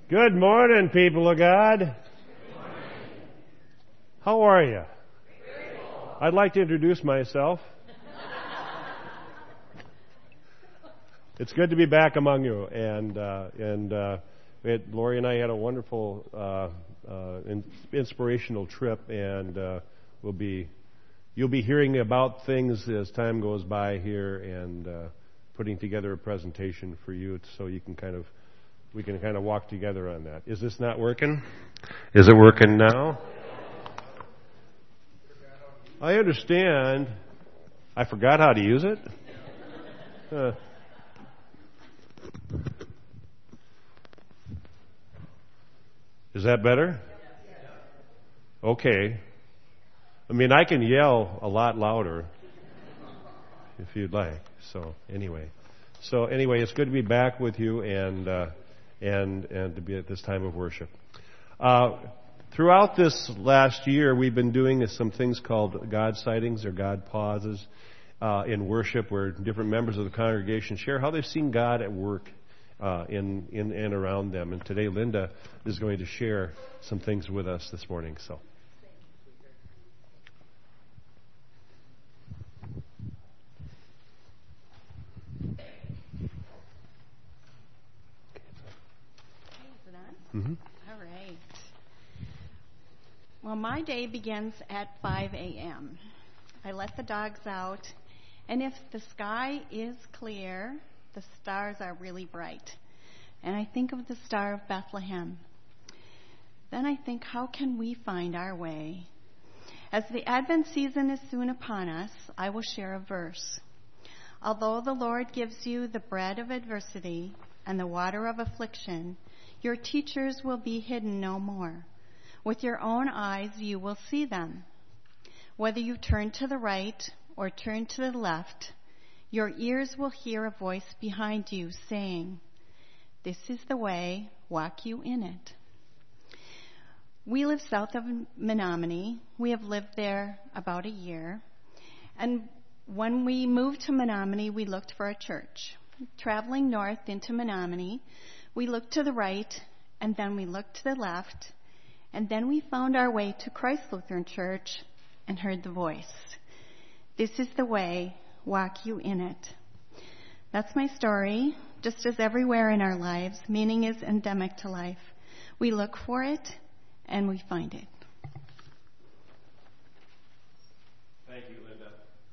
Good morning, people of God. Good morning. How are you? Cool. I'd like to introduce myself. It's good to be back among you, and Lori and I had a wonderful, inspirational trip, and you'll be hearing about things as time goes by here, and putting together a presentation for you so you can we can walk together on that. Is this not working? Is it working now? I understand. I forgot how to use it. Is that better? Okay. I mean, I can yell a lot louder if you'd like. So anyway, it's good to be back with you and to be at this time of worship. Throughout this last year, we've been doing some things called God sightings or God pauses in worship, where different members of the congregation share how they've seen God at work in and around them. And today, Linda is going to share some things with us this morning. So. Mm-hmm. All right. Well, my day begins at 5 a.m. I let the dogs out, and if the sky is clear, the stars are really bright. And I think of the Star of Bethlehem. Then I think, how can we find our way? As the Advent season is soon upon us, I will share a verse. Although the Lord gives you the bread of adversity and the water of affliction, your teachers will be hidden no more. With your own eyes you will see them. Whether you turn to the right or turn to the left, your ears will hear a voice behind you saying, "This is the way, walk you in it." We live south of Menominee. We have lived there about a year. And when we moved to Menominee, we looked for a church. Traveling north into Menominee, we looked to the right, and then we looked to the left, and then we found our way to Christ Lutheran Church and heard the voice. "This is the way, walk you in it." That's my story. Just as everywhere in our lives, meaning is endemic to life. We look for it, and we find it. Thank you, Linda.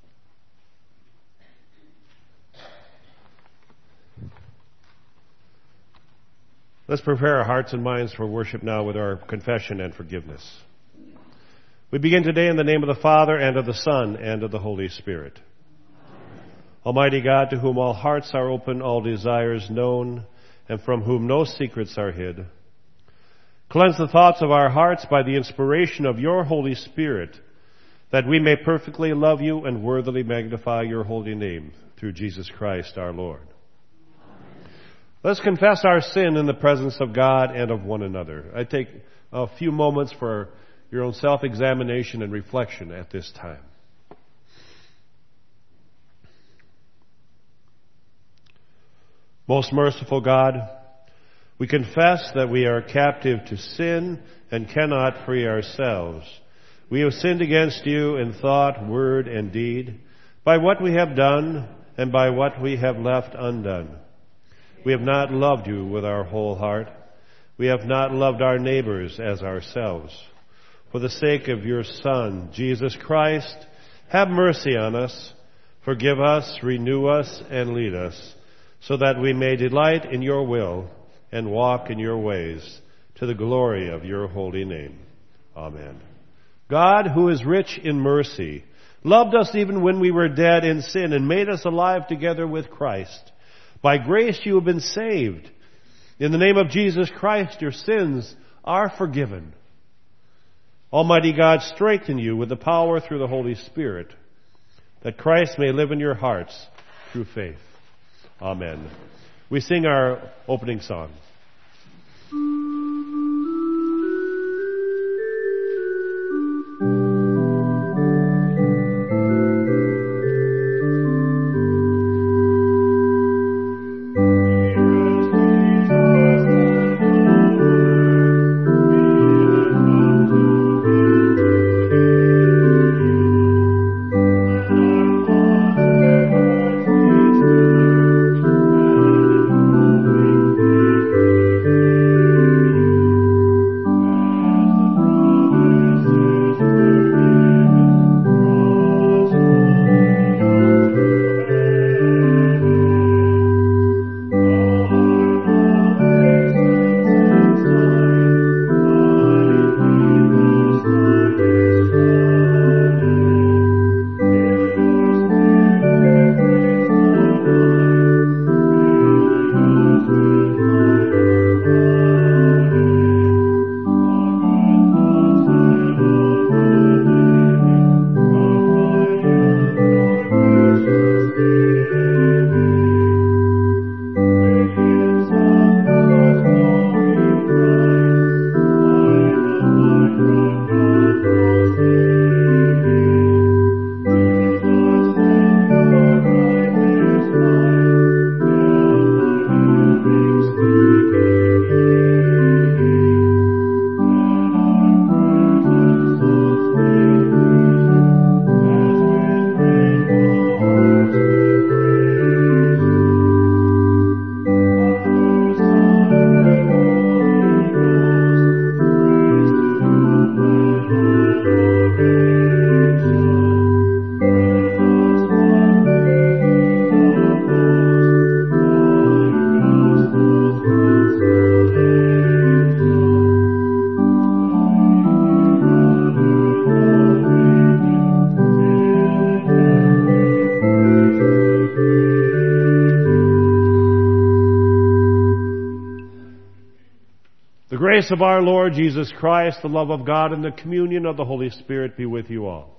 Let's prepare our hearts and minds for worship now with our confession and forgiveness. We begin today in the name of the Father, and of the Son, and of the Holy Spirit. Amen. Almighty God, to whom all hearts are open, all desires known, and from whom no secrets are hid, cleanse the thoughts of our hearts by the inspiration of your Holy Spirit, that we may perfectly love you and worthily magnify your holy name, through Jesus Christ our Lord. Let's confess our sin in the presence of God and of one another. I take a few moments for your own self-examination and reflection at this time. Most merciful God, we confess that we are captive to sin and cannot free ourselves. We have sinned against you in thought, word, and deed, by what we have done and by what we have left undone. We have not loved you with our whole heart. We have not loved our neighbors as ourselves. For the sake of your Son, Jesus Christ, have mercy on us, forgive us, renew us, and lead us, so that we may delight in your will and walk in your ways, to the glory of your holy name. Amen. God, who is rich in mercy, loved us even when we were dead in sin and made us alive together with Christ. By grace you have been saved. In the name of Jesus Christ, your sins are forgiven. Almighty God, strengthen you with the power through the Holy Spirit, that Christ may live in your hearts through faith. Amen. We sing our opening song. The grace of our Lord Jesus Christ, the love of God, and the communion of the Holy Spirit be with you all.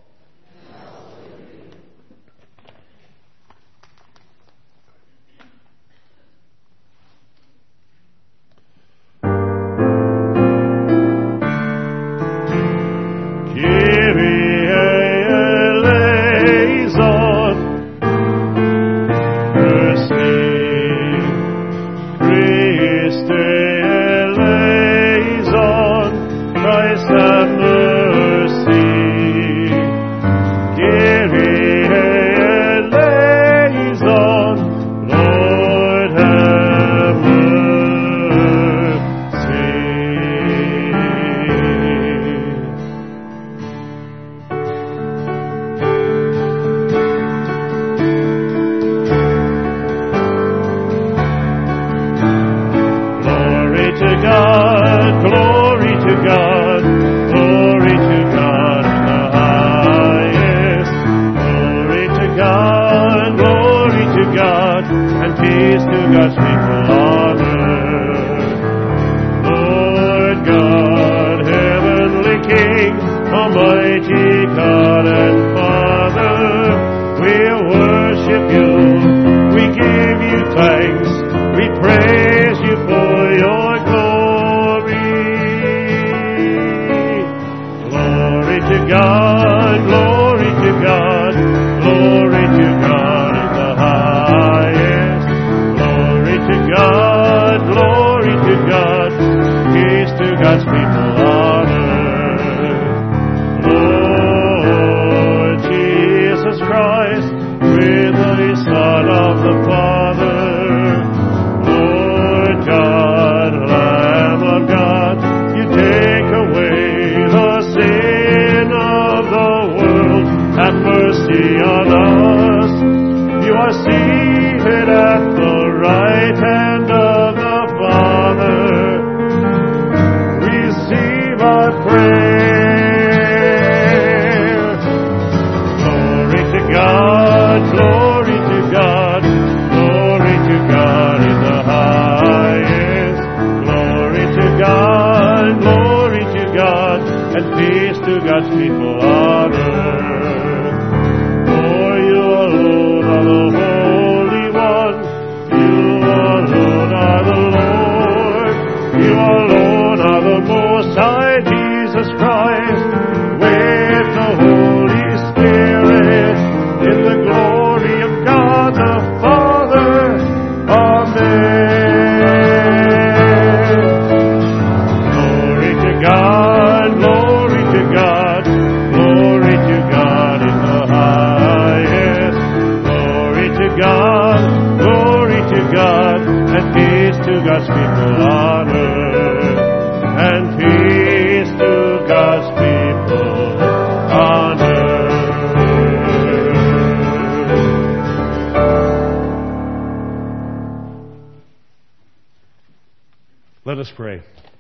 Let us pray.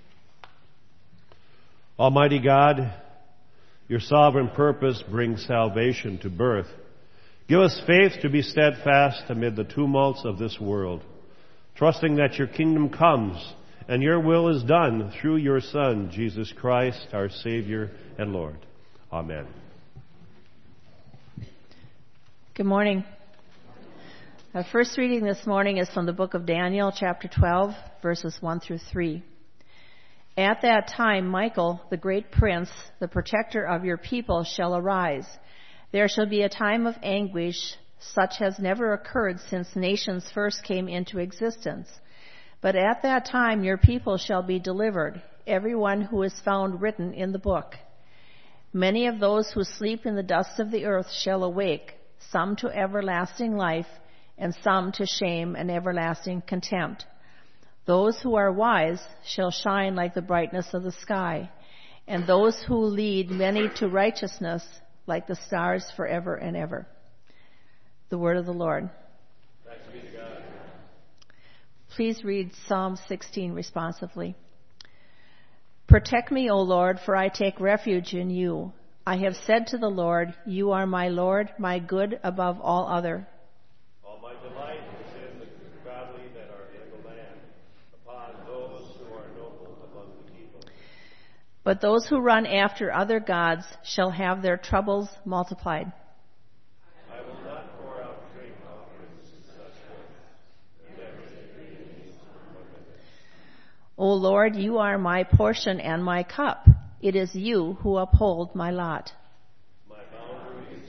Almighty God, your sovereign purpose brings salvation to birth. Give us faith to be steadfast amid the tumults of this world, trusting that your kingdom comes and your will is done through your Son, Jesus Christ, our Savior and Lord. Amen. Good morning. Our first reading this morning is from the book of Daniel, chapter 12, verses 1 through 3. At that time, Michael, the great prince, the protector of your people, shall arise. There shall be a time of anguish, such has never occurred since nations first came into existence. But at that time your people shall be delivered, everyone who is found written in the book. Many of those who sleep in the dust of the earth shall awake, some to everlasting life, and some to shame and everlasting contempt. Those who are wise shall shine like the brightness of the sky, and those who lead many to righteousness like the stars forever and ever. The word of the Lord. Thanks be to God. Please read Psalm 16 responsively. Protect me, O Lord, for I take refuge in you. I have said to the Lord, you are my Lord, my good above all other. All my delight is in the godly that are in the land, upon those who are noble among But those who run after other gods shall have their troubles multiplied. I will not pour out drink offerings to such ones. Never take greediness from women. O Lord, you are my portion and my cup. It is you who uphold my lot. My boundaries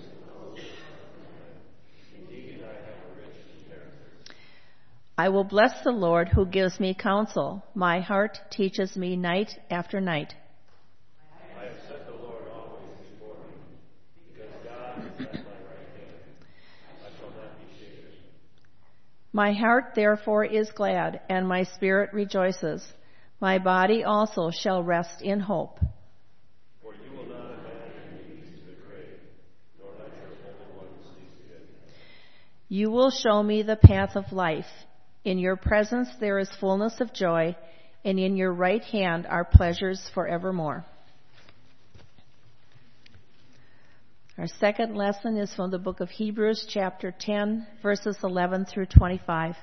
indeed I have a rich inheritance. I will bless the Lord who gives me counsel. My heart teaches me night after night. I have set the Lord always before me, because God is at my right hand. I shall not be shaken. My heart therefore is glad, and my spirit rejoices. My body also shall rest in hope. For you will not abandon me to the grave, nor let your Holy One see fit. You will show me the path of life. In your presence there is fullness of joy, and in your right hand are pleasures forevermore. Our second lesson is from the book of Hebrews, chapter 10, verses 11 through 25.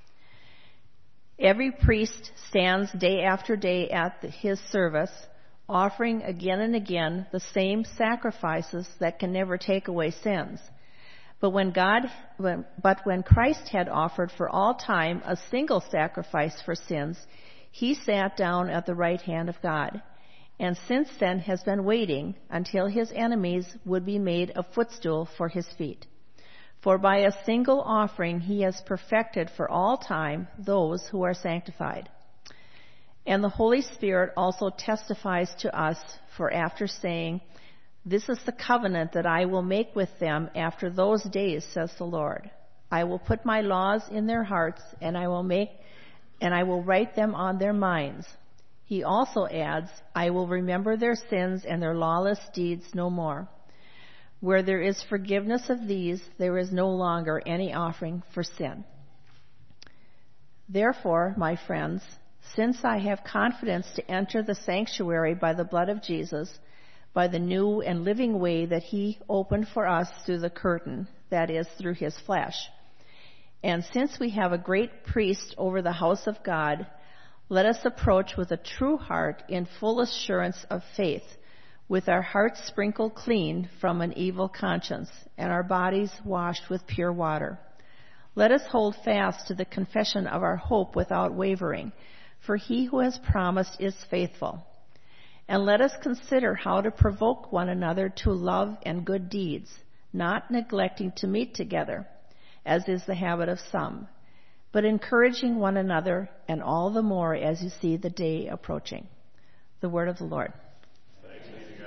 Every priest stands day after day at his service, offering again and again the same sacrifices that can never take away sins. But when Christ had offered for all time a single sacrifice for sins, he sat down at the right hand of God, and since then has been waiting until his enemies would be made a footstool for his feet. For by a single offering he has perfected for all time those who are sanctified. And the Holy Spirit also testifies to us, for after saying, "This is the covenant that I will make with them after those days, says the Lord. I will put my laws in their hearts, and I will write them on their minds." He also adds, "I will remember their sins and their lawless deeds no more. Where there is forgiveness of these, there is no longer any offering for sin." Therefore, my friends, since I have confidence to enter the sanctuary by the blood of Jesus, by the new and living way that he opened for us through the curtain, that is, through his flesh, and since we have a great priest over the house of God, let us approach with a true heart in full assurance of faith, with our hearts sprinkled clean from an evil conscience and our bodies washed with pure water. Let us hold fast to the confession of our hope without wavering, for he who has promised is faithful. And let us consider how to provoke one another to love and good deeds, not neglecting to meet together, as is the habit of some, but encouraging one another, and all the more as you see the day approaching. The word of the Lord. Thanks be to God.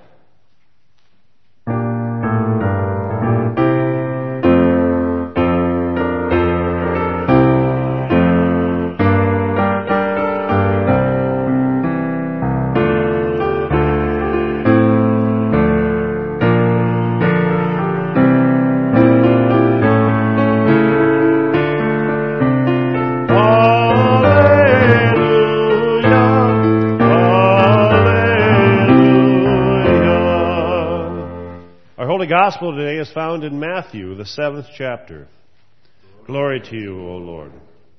Gospel today is found in Matthew, the 7th chapter. Glory to you, O Lord.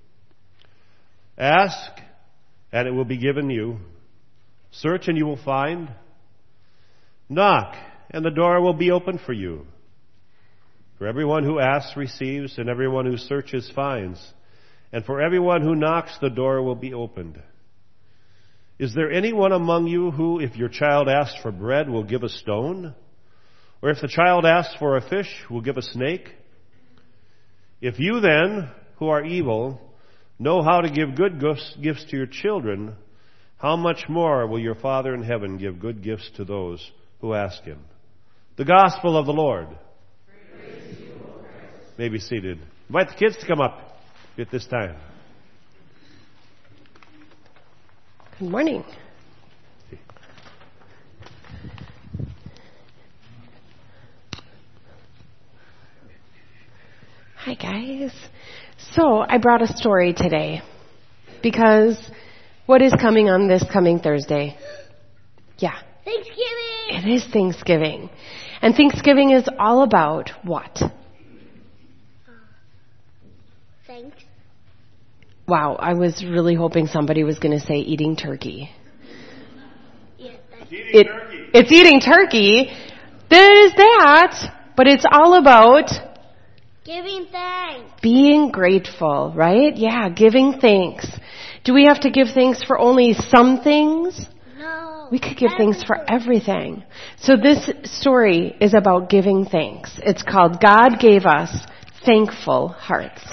Ask, and it will be given you. Search, and you will find. Knock, and the door will be opened for you. For everyone who asks receives, and everyone who searches finds. And for everyone who knocks, the door will be opened. Is there anyone among you who, if your child asks for bread, will give a stone? Or if the child asks for a fish, will give a snake? If you then, who are evil, know how to give good gifts to your children, how much more will your Father in heaven give good gifts to those who ask him? The Gospel of the Lord. Praise to you, O Christ. May be seated. Invite the kids to come up at this time. Good morning. Hi, guys. So I brought a story today because what is coming on this coming Thursday? Yeah. Thanksgiving! It is Thanksgiving. And Thanksgiving is all about what? Thanks. Wow, I was really hoping somebody was going to say eating turkey. It's eating turkey. There's that, but it's all about giving thanks. Being grateful, right? Yeah, giving thanks. Do we have to give thanks for only some things? No. We could give thanks for everything. So this story is about giving thanks. It's called God Gave Us Thankful Hearts.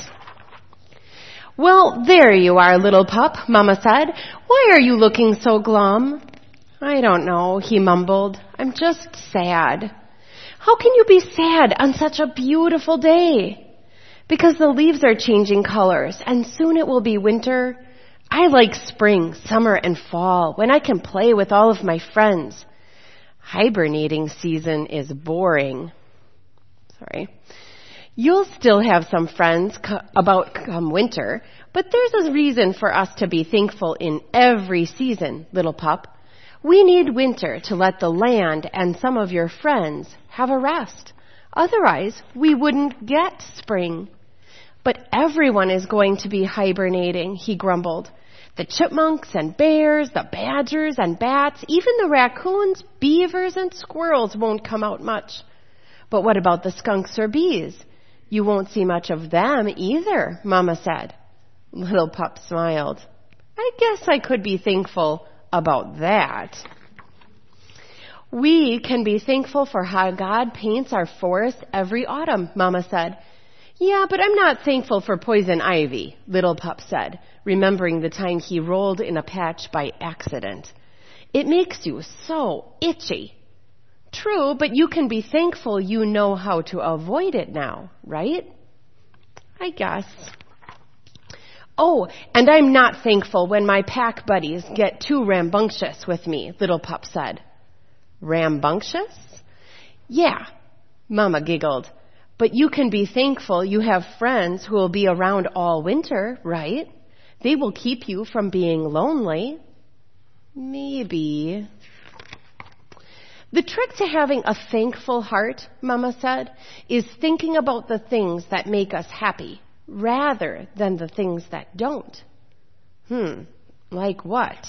Well, there you are, little pup, Mama said. Why are you looking so glum? I don't know, he mumbled. I'm just sad. How can you be sad on such a beautiful day? Because the leaves are changing colors, and soon it will be winter. I like spring, summer, and fall, when I can play with all of my friends. Hibernating season is boring. Sorry. You'll still have some friends come winter, but there's a reason for us to be thankful in every season, little pup. We need winter to let the land and some of your friends have a rest. Otherwise, we wouldn't get spring. But everyone is going to be hibernating, he grumbled. The chipmunks and bears, the badgers and bats, even the raccoons, beavers, and squirrels won't come out much. But what about the skunks or bees? You won't see much of them either, Mama said. Little pup smiled. I guess I could be thankful about that. We can be thankful for how God paints our forest every autumn, Mama said. Yeah, but I'm not thankful for poison ivy, little pup said, remembering the time he rolled in a patch by accident. It makes you so itchy. True, but you can be thankful you know how to avoid it now, right? I guess. Oh, and I'm not thankful when my pack buddies get too rambunctious with me, little pup said. Rambunctious? Yeah, Mama giggled. But you can be thankful you have friends who will be around all winter, right? They will keep you from being lonely. Maybe. The trick to having a thankful heart, Mama said, is thinking about the things that make us happy rather than the things that don't. Like what?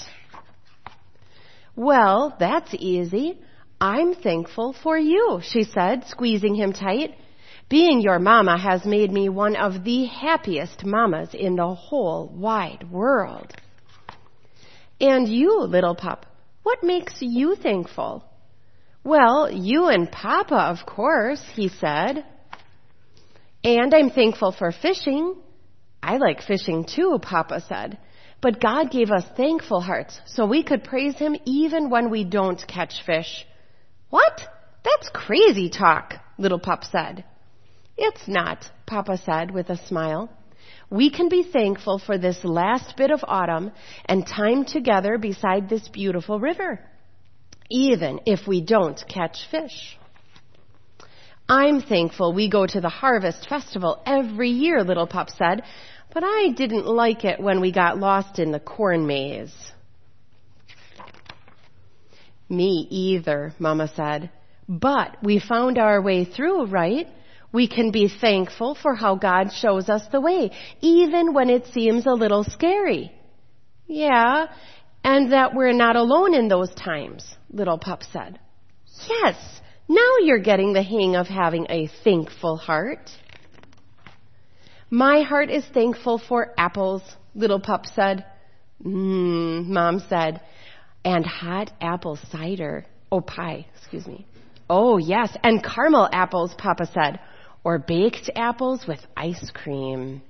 Well, that's easy. I'm thankful for you, she said, squeezing him tight. Being your mama has made me one of the happiest mamas in the whole wide world. And you, little pup, what makes you thankful? Well, you and Papa, of course, he said. And I'm thankful for fishing. I like fishing too, Papa said. But God gave us thankful hearts so we could praise him even when we don't catch fish. What? That's crazy talk, little pup said. It's not, Papa said with a smile. We can be thankful for this last bit of autumn and time together beside this beautiful river, even if we don't catch fish. I'm thankful we go to the Harvest Festival every year, little pup said, but I didn't like it when we got lost in the corn maze. Me either, Mama said. But we found our way through, right? We can be thankful for how God shows us the way, even when it seems a little scary. Yeah, and that we're not alone in those times, little pup said. Yes, now you're getting the hang of having a thankful heart. My heart is thankful for apples, little pup said. Mom said. And hot apple cider. Oh, pie, excuse me. Oh, yes, and caramel apples, Papa said. Or baked apples with ice cream.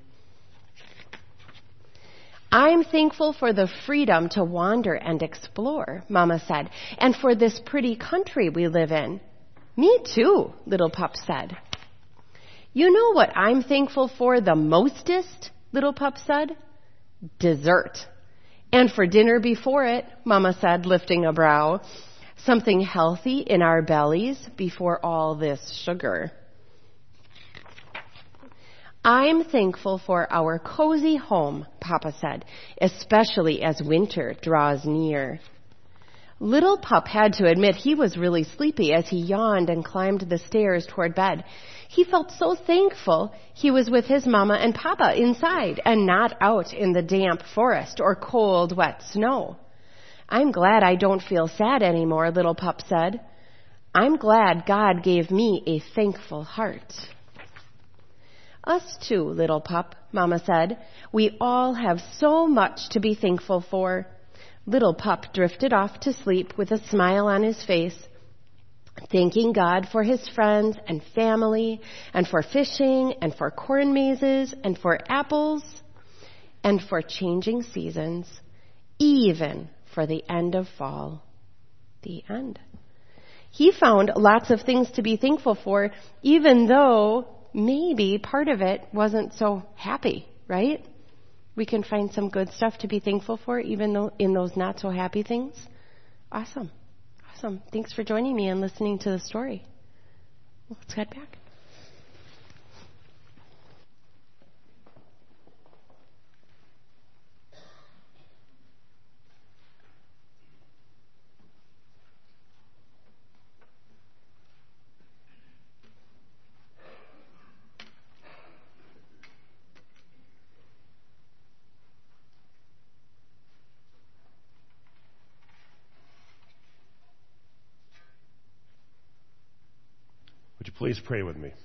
I'm thankful for the freedom to wander and explore, Mama said, and for this pretty country we live in. Me too, little pup said. You know what I'm thankful for the mostest, little pup said? Dessert. And for dinner before it, Mama said, lifting a brow. Something healthy in our bellies before all this sugar. I'm thankful for our cozy home, Papa said, especially as winter draws near. Little Pup had to admit he was really sleepy as he yawned and climbed the stairs toward bed. He felt so thankful he was with his Mama and Papa inside and not out in the damp forest or cold, wet snow. I'm glad I don't feel sad anymore, Little Pup said. I'm glad God gave me a thankful heart. Us too, Little Pup, Mama said. We all have so much to be thankful for. Little Pup drifted off to sleep with a smile on his face, thanking God for his friends and family, and for fishing, and for corn mazes, and for apples, and for changing seasons, even for the end of fall. The end. He found lots of things to be thankful for, even though maybe part of it wasn't so happy, right? We can find some good stuff to be thankful for, even though in those not so happy things. Awesome. Awesome. Thanks for joining me and listening to the story. Let's head back. Would you please pray with me?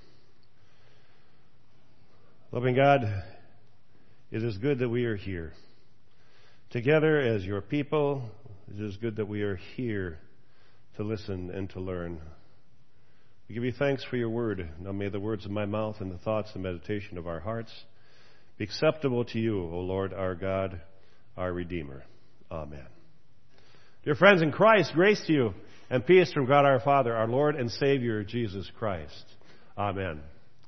Loving God, it is good that we are here. Together as your people, it is good that we are here to listen and to learn. We give you thanks for your word. Now may the words of my mouth and the thoughts and meditation of our hearts be acceptable to you, O Lord, our God, our Redeemer. Amen. Dear friends in Christ, grace to you and peace from God our Father, our Lord and Savior, Jesus Christ. Amen.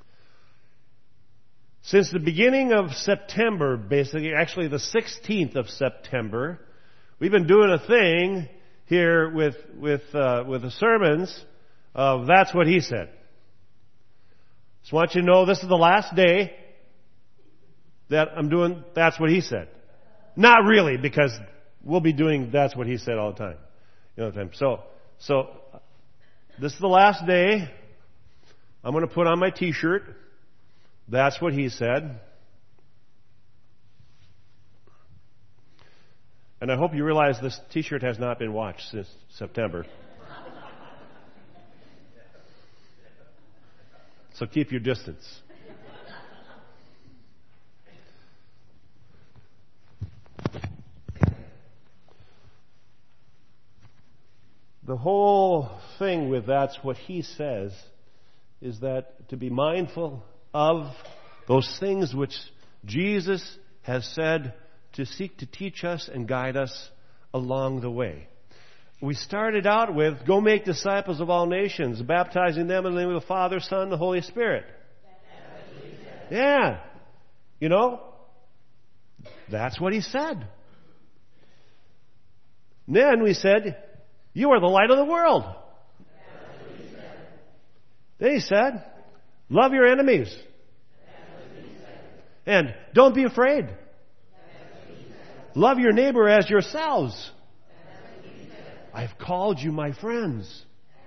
Since the beginning of September, basically, actually the 16th of September, we've been doing a thing here with the sermons of That's What He Said. Just want you to know this is the last day that I'm doing That's What He Said. Not really, because we'll be doing That's What He Said all the time. So, this is the last day. I'm going to put on my t-shirt. That's what he said. And I hope you realize this t-shirt has not been washed since September. So keep your distance. The whole thing with That's What He Says is that to be mindful of those things which Jesus has said to seek to teach us and guide us along the way. We started out with, go make disciples of all nations, baptizing them in the name of the Father, Son, and the Holy Spirit. Yeah. You know, that's what He said. Then we said, you are the light of the world. Then He said, love your enemies. And don't be afraid. Love your neighbor as yourselves. I've called you my friends.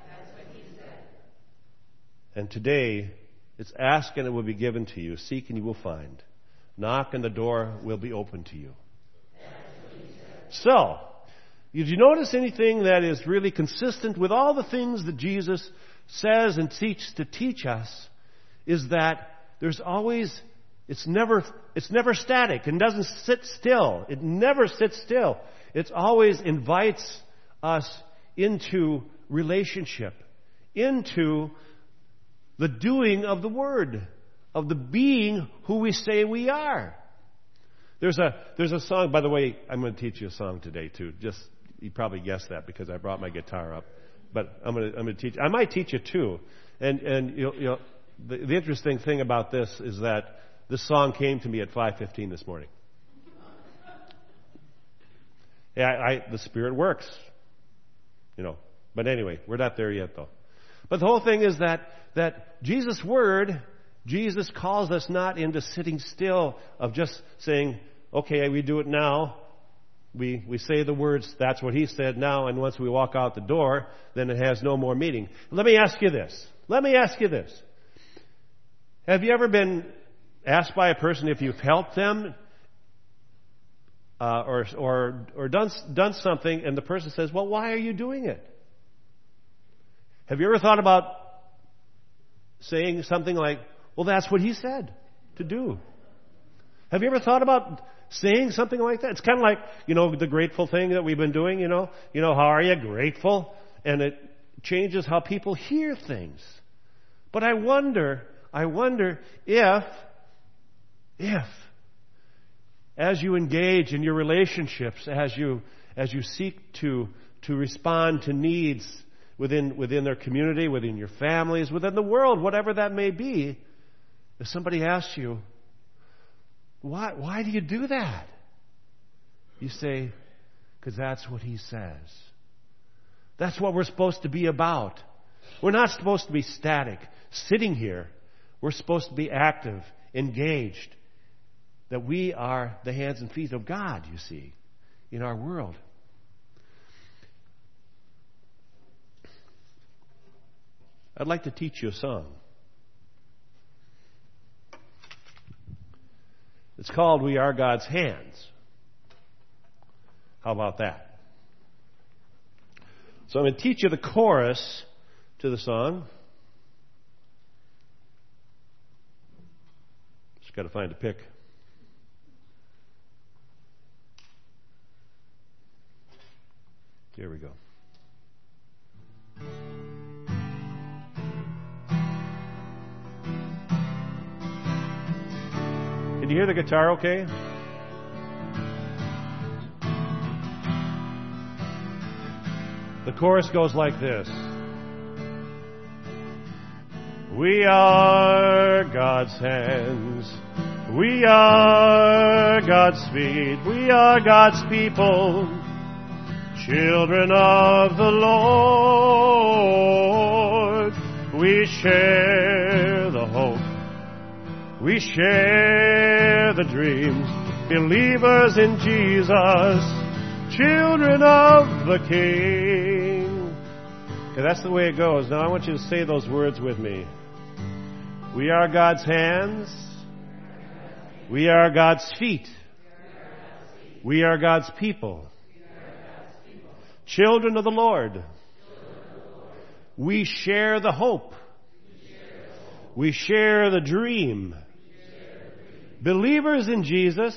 And today, it's ask and it will be given to you. Seek and you will find. Knock and the door will be open to you. So, did you notice anything that is really consistent with all the things that Jesus says and seeks to teach us? Is that there's always, it's never static. It doesn't sit still. It never sits still. It always invites us into relationship, into the doing of the Word, of the being who we say we are. There's a song, by the way, I'm going to teach you a song today too. You probably guessed that because I brought my guitar up. But I'm going to teach. I might teach you two. And you know, the interesting thing about this is that this song came to me at 5:15 this morning. Yeah, the Spirit works. You know. But anyway, we're not there yet though. But the whole thing is that Jesus' Word, Jesus calls us not into sitting still of just saying, okay, we do it now. We say the words, that's what he said now, and once we walk out the door, then it has no more meaning. Let me ask you this. Have you ever been asked by a person if you've helped them or done something, and the person says, well, why are you doing it? Have you ever thought about saying something like, well, that's what he said to do? Have you ever thought about saying something like that? It's kind of like, the grateful thing that we've been doing, how are you? Grateful. And it changes how people hear things. But I wonder if as you engage in your relationships, as you seek to respond to needs within their community, within your families, within the world, whatever that may be, if somebody asks you, why do you do that? You say, because that's what he says. That's what we're supposed to be about. We're not supposed to be static, sitting here. We're supposed to be active, engaged. That we are the hands and feet of God, you see, in our world. I'd like to teach you a song. It's called We Are God's Hands. How about that? So I'm going to teach you the chorus to the song. Just got to find a pick. Here we go. Can you hear the guitar okay? The chorus goes like this. We are God's hands. We are God's feet. We are God's people. Children of the Lord. We share the hope. We share the dreams, believers in Jesus, children of the King. Okay, that's the way it goes. Now I want you to say those words with me. We are God's hands. We are God's feet. We are God's people. Children of the Lord. We share the hope. We share the dream. Believers in Jesus,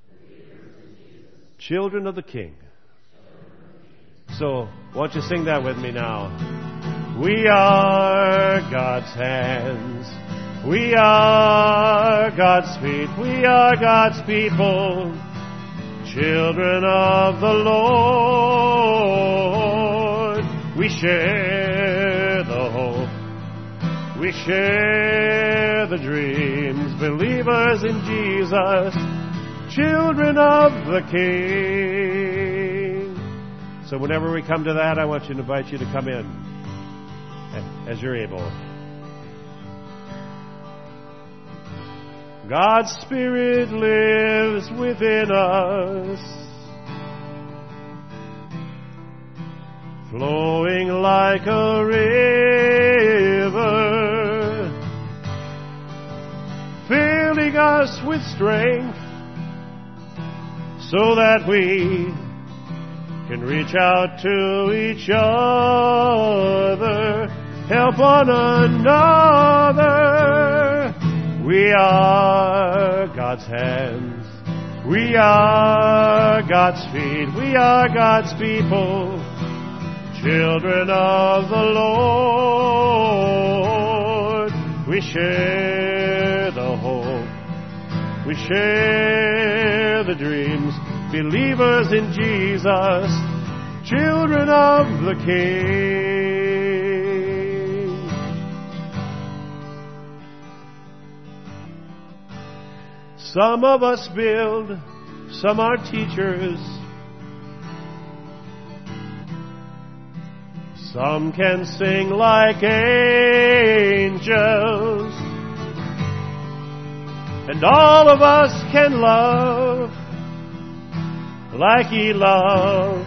children of the King. So, why don't you sing that with me now? We are God's hands. We are God's feet. We are God's people. Children of the Lord. We share the hope. We share the dreams, believers in Jesus, children of the King. So whenever we come to that, I want to invite you to come in as you're able. God's Spirit lives within us, flowing like a river, filling us with strength so that we can reach out to each other, help one another. We are God's hands. We are God's feet. We are God's people, children of the Lord. We share the hope. We share the dreams, believers in Jesus, children of the King. Some of us build, some are teachers, some can sing like angels, and all of us can love like ye loved,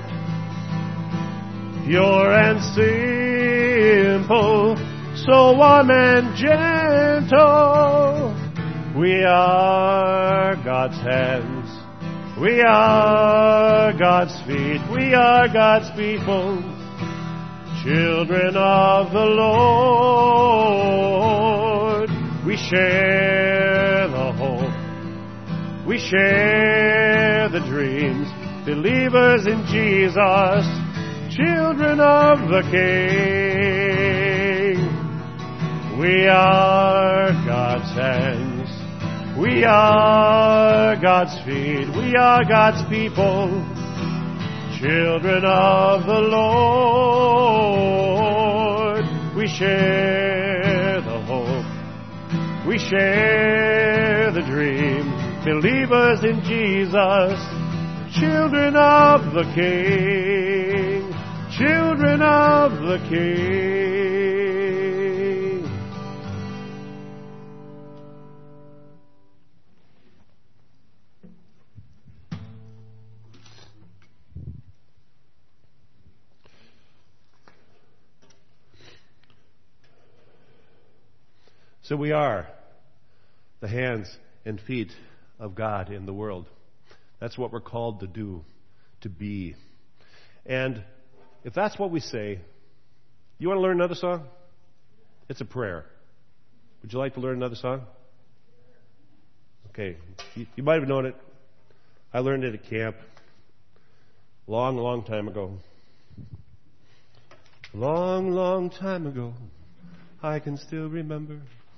pure and simple, so warm and gentle. We are God's hands, we are God's feet, we are God's people, children of the Lord. We share the hope, we share the dreams, believers in Jesus, children of the King. We are God's hands, we are God's feet, we are God's people, children of the Lord. We share the hope, we share the dream, believers in Jesus, children of the King, children of the King. So we are the hands and feet of God in the world. That's what we're called to do, to be. And if that's what we say, you want to learn another song? It's a prayer. Would you like to learn another song? Okay. You might have known it. I learned it at camp long, long time ago. Long, long time ago, I can still remember.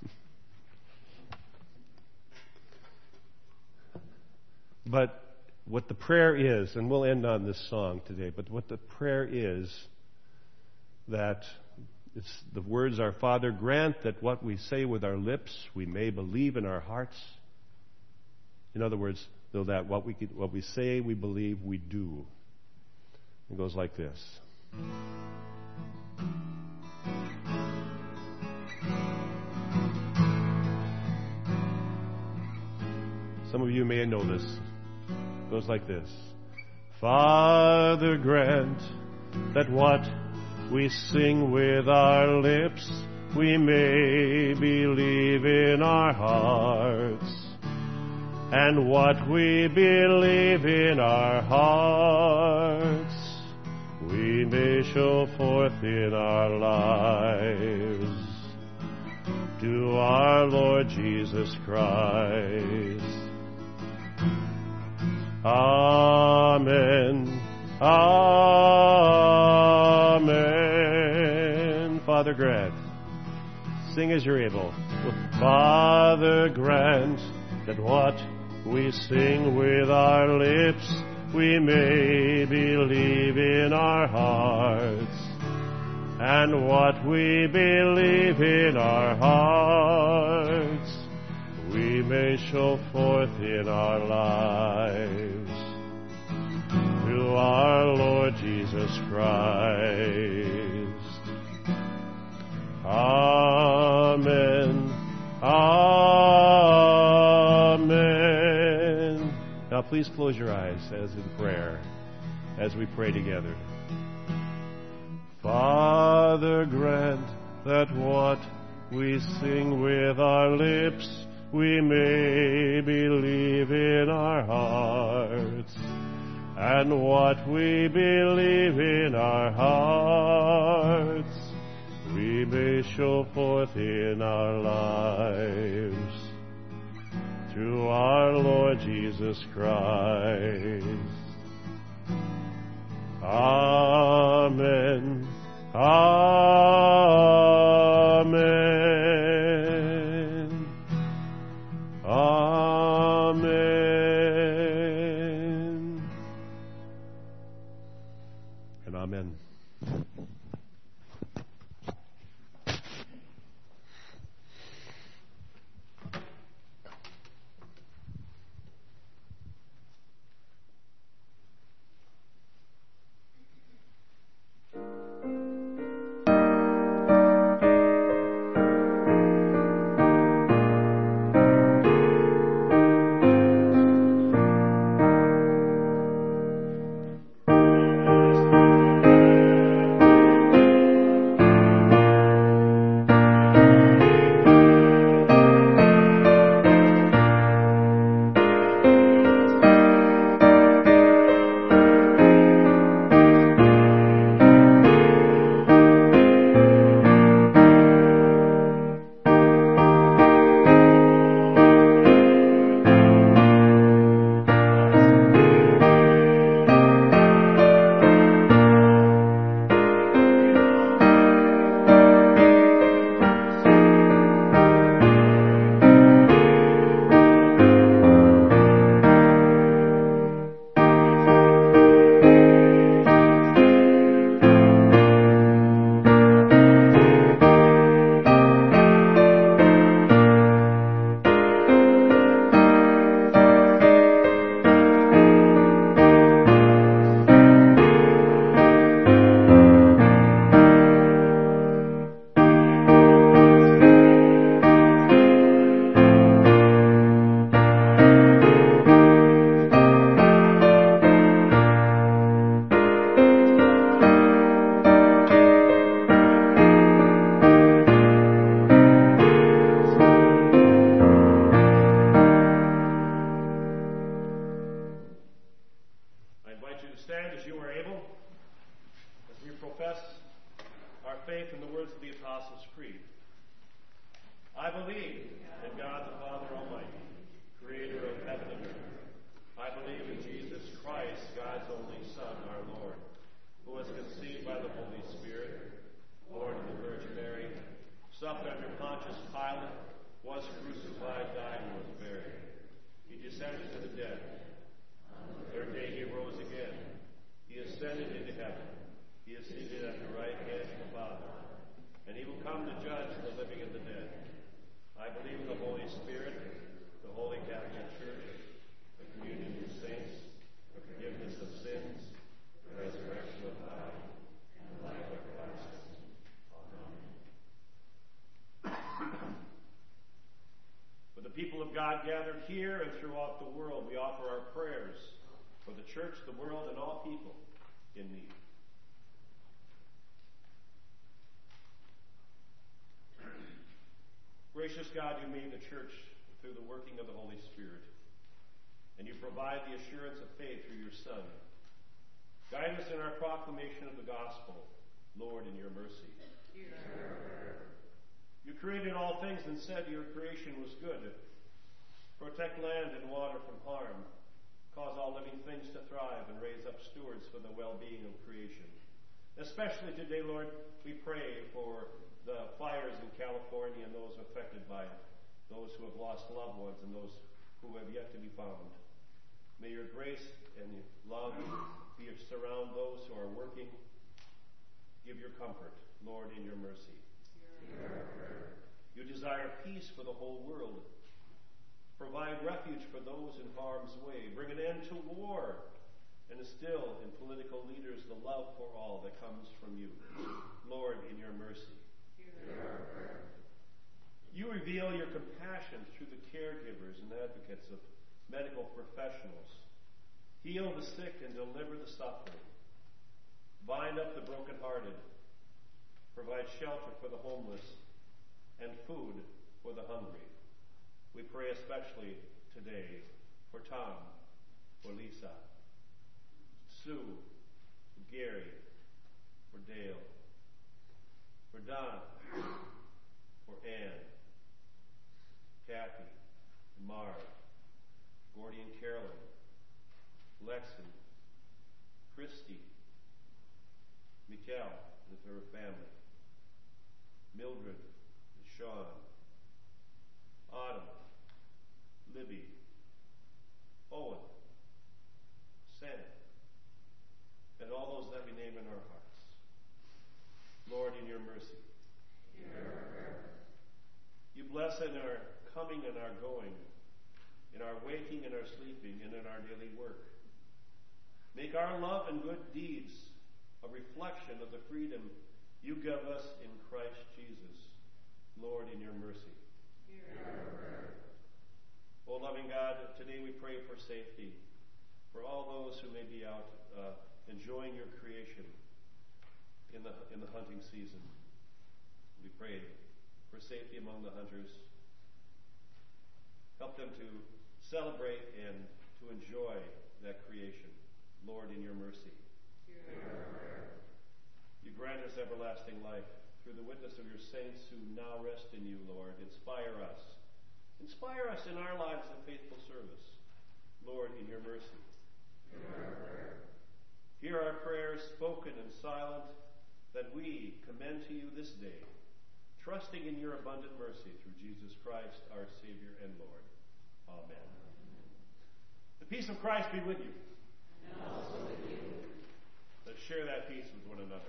But what the prayer is, and we'll end on this song today, but what the prayer is, that it's the words, our Father, grant that what we say with our lips we may believe in our hearts. In other words, so that what we say we believe we do. It goes like this. Some of you may know this. It goes like this. Father, grant that what we sing with our lips we may believe in our hearts, and what we believe in our hearts we may show forth in our lives to our Lord Jesus Christ. Amen. Amen. Father, grant. Sing as you're able. Father, grant that what we sing with our lips we may believe in our hearts, and what we believe in our hearts we may show forth in our lives through our Lord Jesus Christ. Amen. Amen. Now please close your eyes as in prayer, as we pray together. Father, grant that what we sing with our lips we may believe in our hearts, and what we believe in our hearts we may show forth in our lives through our Lord Jesus Christ. Amen. Amen. Amen. And amen. confess our faith in the words of the Apostles' Creed. I believe in God the Father Almighty, creator of heaven and earth. I believe in Jesus Christ, God's only Son, our Lord, who was conceived by the Holy Spirit, born of the Virgin Mary, suffered under Pontius Pilate, was crucified, died, and was buried. He descended to the dead. On the third day he rose again. He ascended into heaven. He is seated at the right hand of the Father. And he will come to judge the living and the dead. I believe in the Holy Spirit, the Holy Catholic Church, the communion of saints, the forgiveness of sins, the resurrection of the body, and the life everlasting. Amen. For the people of God gathered here and throughout the world, we offer our prayers for the church, the world, and all people in need. Gracious God, you made the church through the working of the Holy Spirit, and you provide the assurance of faith through your Son. Guide us in our proclamation of the gospel, Lord, in your mercy. You created all things and said your creation was good. Protect land and water from harm. Cause all living things to thrive and raise up stewards for the well-being of creation. Especially today, Lord, we pray for the fires in California and those affected by it, those who have lost loved ones and those who have yet to be found. May your grace and love surround those who are working. Give your comfort, Lord, in your mercy. You desire peace for the whole world. Provide refuge for those in harm's way. Bring an end to war and instill in political leaders the love for all that comes from you. Lord, in your mercy. You reveal your compassion through the caregivers and advocates of medical professionals. Heal the sick and deliver the suffering. Bind up the brokenhearted. Provide shelter for the homeless and food for the hungry. We pray especially today for Tom, for Lisa, Sue, for Gary, for Dale, for Don, for Ann, Kathy, Marv, Gordy and Carolyn, Lexi, Christy, Mikkel with her family, Mildred and Sean, Autumn, Libby, Owen, Sam, and all those that we name in our hearts. Lord, in your mercy. You bless in our coming and our going, in our waking and our sleeping, and in our daily work. Make our love and good deeds a reflection of the freedom you give us in Christ Jesus. Lord, in your mercy. O loving God, today we pray for safety for all those who may be out enjoying your creation in the hunting season. We pray for safety among the hunters. Help them to celebrate and to enjoy that creation. Lord, in your mercy. You grant us everlasting life through the witness of your saints who now rest in you, Lord. Inspire us. Inspire us in our lives of faithful service. Lord, in your mercy. Hear our prayers spoken and silent that we commend to you this day, trusting in your abundant mercy through Jesus Christ, our Savior and Lord. Amen. The peace of Christ be with you. And also with you. Let's share that peace with one another.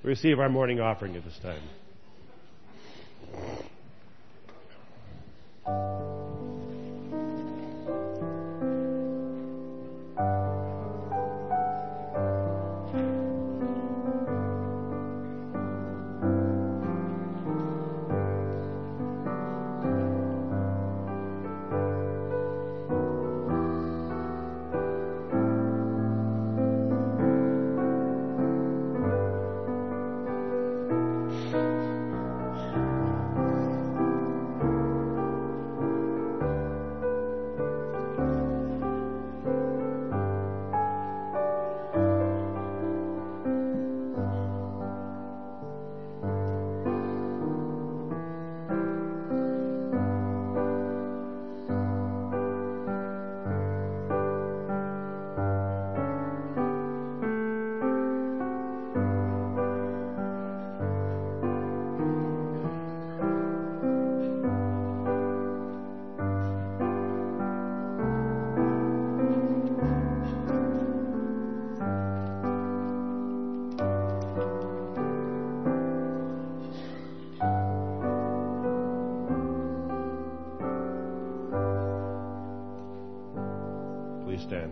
receive our morning offering at this time. Please stand.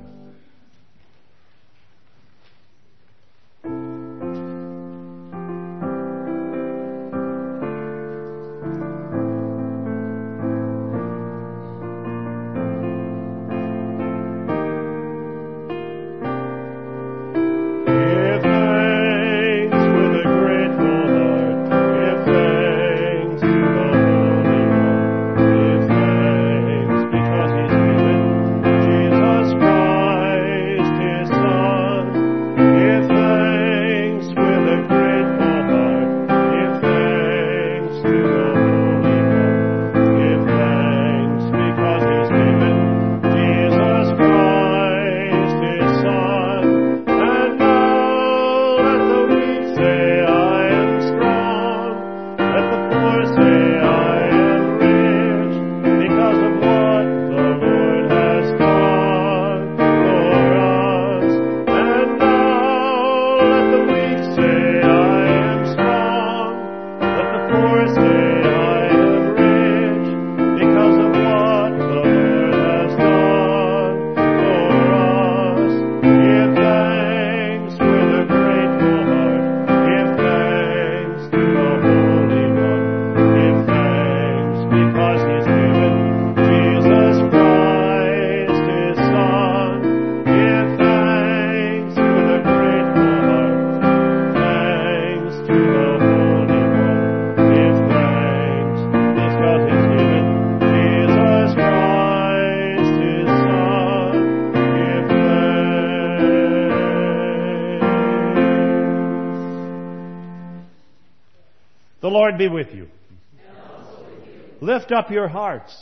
The Lord be with you. Lift up your hearts.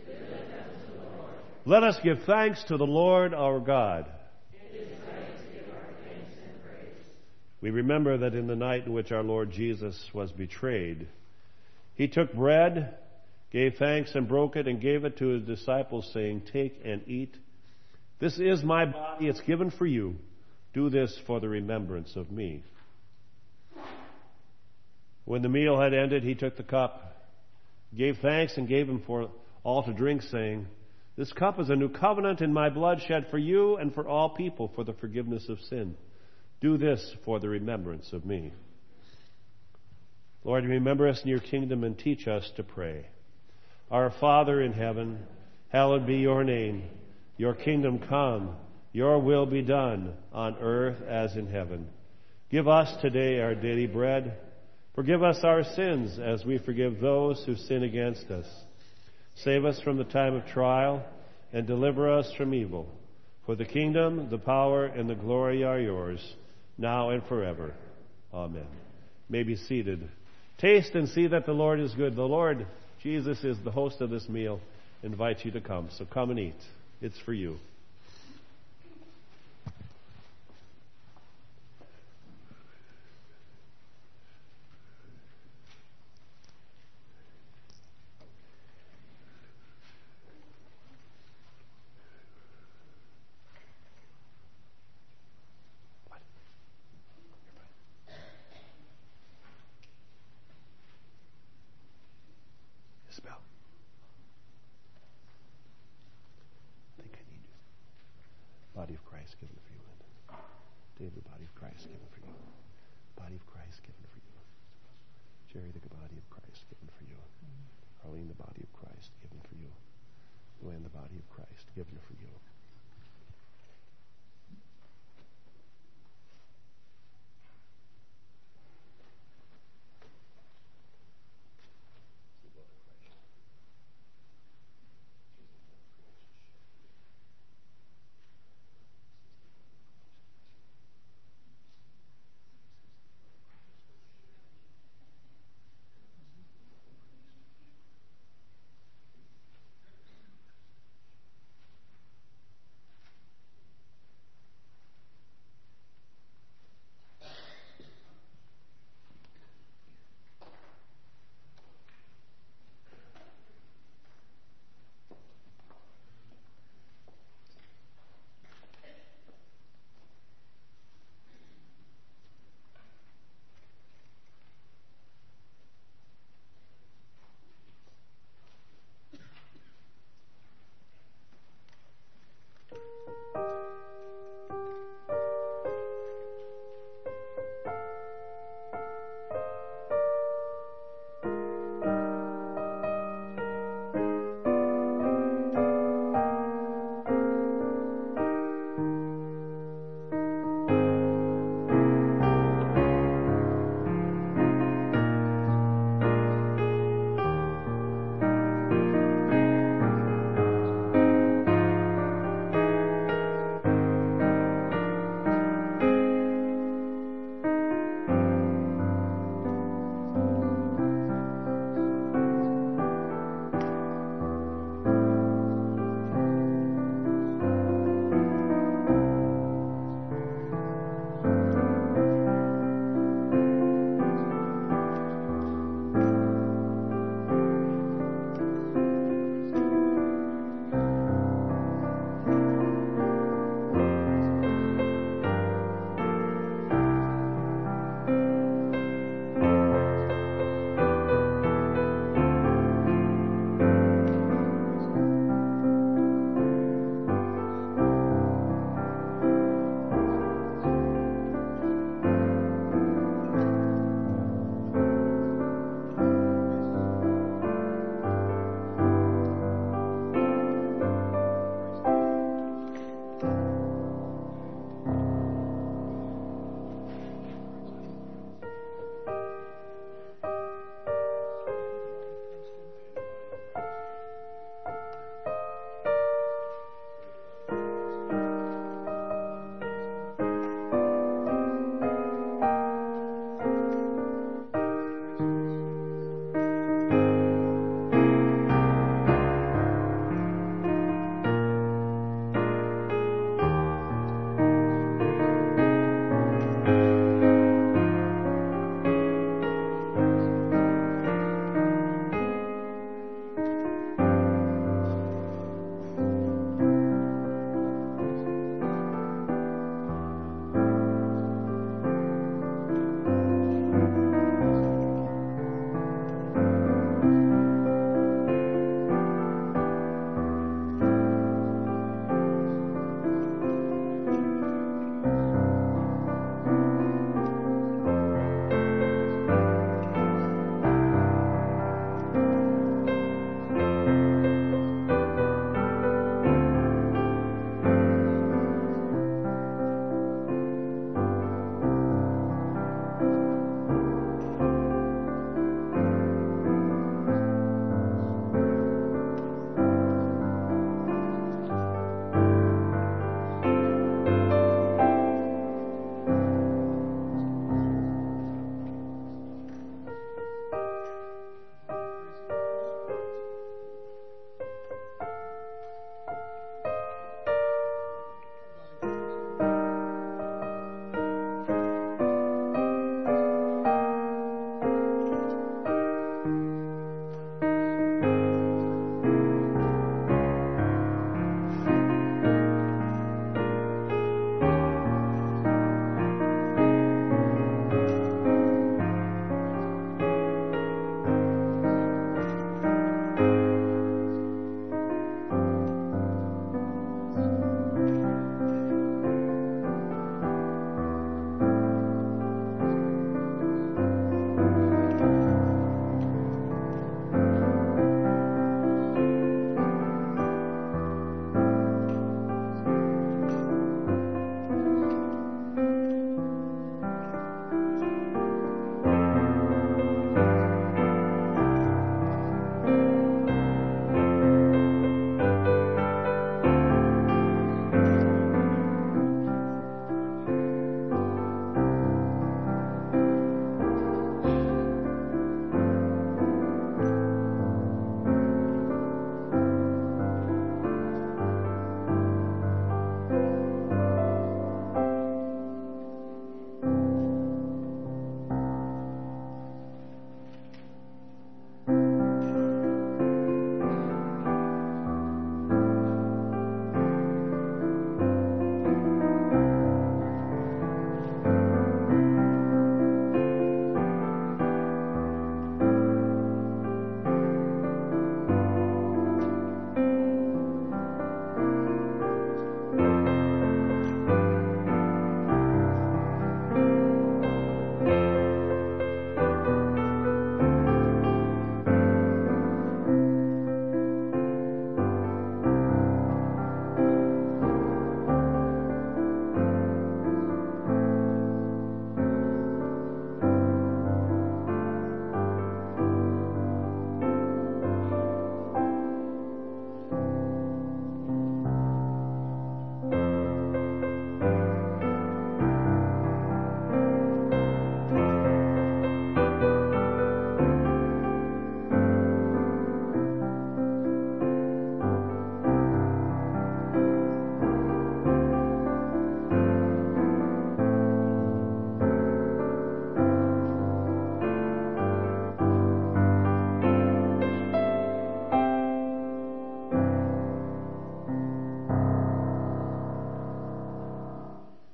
Let us give thanks to the Lord our God. We remember that in the night in which our Lord Jesus was betrayed, he took bread, gave thanks and broke it and gave it to his disciples, saying, "Take and eat. This is my body. It's given for you. Do this for the remembrance of me." When the meal had ended, he took the cup, gave thanks, and gave him for all to drink, saying, "This cup is a new covenant in my blood, shed for you and for all people for the forgiveness of sin. Do this for the remembrance of me." Lord, remember us in your kingdom and teach us to pray. Our Father in heaven, hallowed be your name. Your kingdom come, your will be done on earth as in heaven. Give us today our daily bread. Forgive us our sins as we forgive those who sin against us. Save us from the time of trial and deliver us from evil. For the kingdom, the power, and the glory are yours, now and forever. Amen. May be seated. Taste and see that the Lord is good. The Lord Jesus is the host of this meal. Invite you to come. So come and eat. It's for you. Christ given for you, Linda. David, the body of Christ given for you. Body of Christ given for you. Jerry, the body of Christ given for you. Arlene, the body of Christ given for you. Luann, the body of Christ given for you.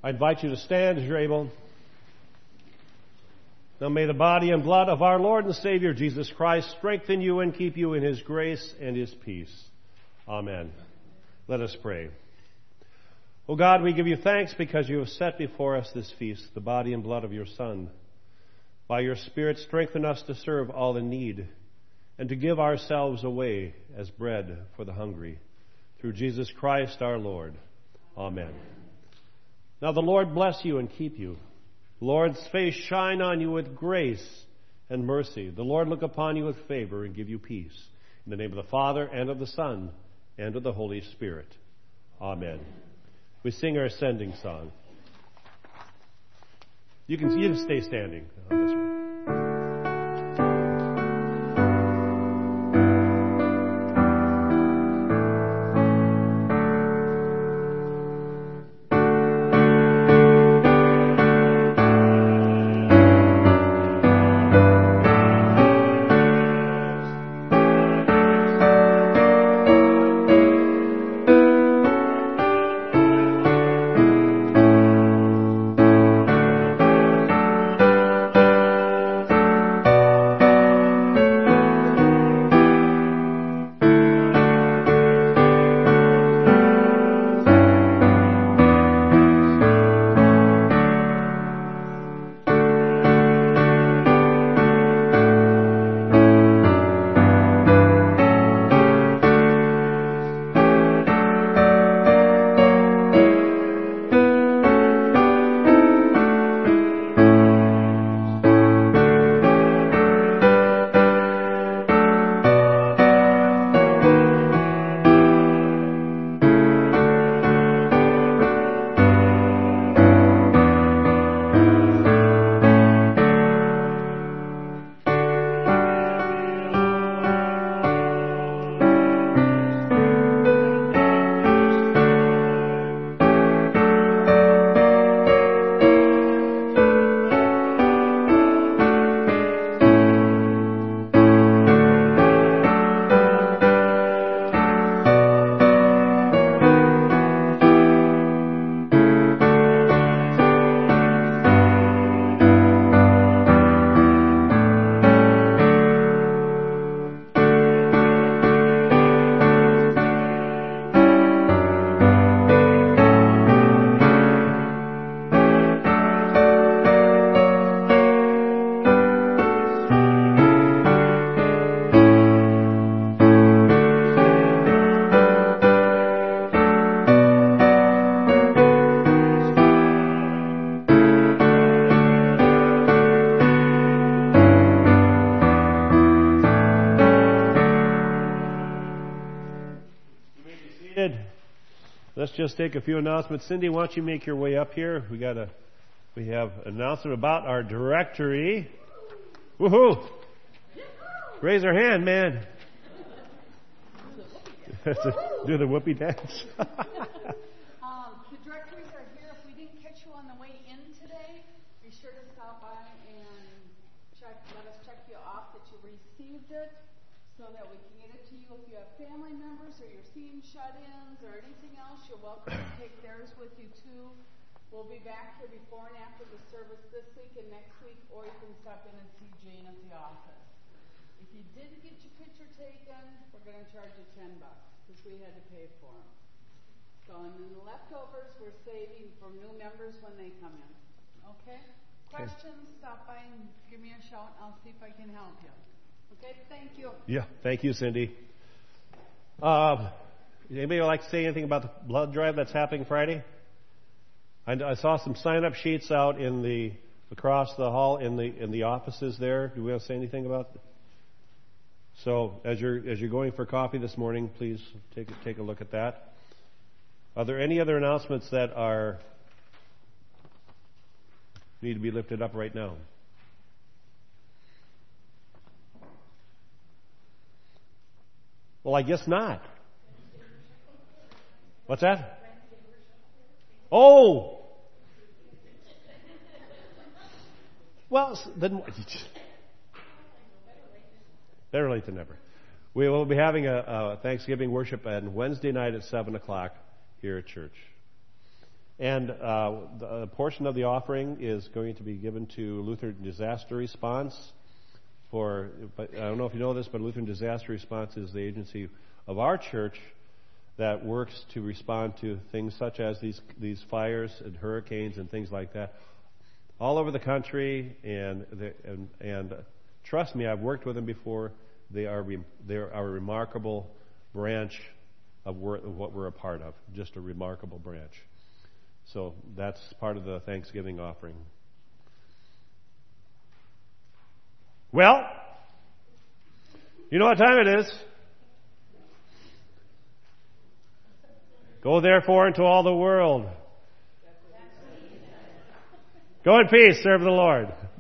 I invite you to stand as you're able. Now may the body and blood of our Lord and Savior Jesus Christ strengthen you and keep you in His grace and His peace. Amen. Let us pray. O God, we give you thanks because you have set before us this feast, the body and blood of your Son. By your Spirit, strengthen us to serve all in need and to give ourselves away as bread for the hungry. Through Jesus Christ our Lord. Amen. Now the Lord bless you and keep you. The Lord's face shine on you with grace and mercy. The Lord look upon you with favor and give you peace. In the name of the Father, and of the Son, and of the Holy Spirit. Amen. We sing our ascending song. You can stay standing on this one. Let's just take a few announcements. Cindy, why don't you make your way up here? We have an announcement about our directory. Woohoo! Raise your hand, man. Do the whoopee dance. The directories are here. If we didn't catch you on the way in today, be sure to stop by and let us check you off that you received it so that we can get it to you. If you have family members or you're seeing shut-ins or anything else, you're welcome to take theirs with you too. We'll be back here before and after the service this week and next week, or you can stop in and see Jane at the office. If you didn't get your picture taken, we're going to charge you $10 because we had to pay for them. So, and then the leftovers we're saving for new members when they come in. Okay? Questions? Stop by and give me a shout. I'll see if I can help you. Okay? Thank you. Yeah, thank you, Cindy. Anybody would like to say anything about the blood drive that's happening Friday? I saw some sign-up sheets out across the hall in the offices there. Do we want to say anything about it? So as you're going for coffee this morning, please take a look at that. Are there any other announcements that need to be lifted up right now? Well, I guess not. What's that? Oh! Well, then better late than never. We will be having a Thanksgiving worship on Wednesday night at 7 o'clock here at church. And a portion of the offering is going to be given to Lutheran Disaster Response. But I don't know if you know this, but Lutheran Disaster Response is the agency of our church that works to respond to things such as these fires and hurricanes and things like that all over the country. And trust me, I've worked with them before. They are a remarkable branch of what we're a part of. Just a remarkable branch. So that's part of the Thanksgiving offering. Well, you know what time it is. Go therefore into all the world. Go in peace, serve the Lord.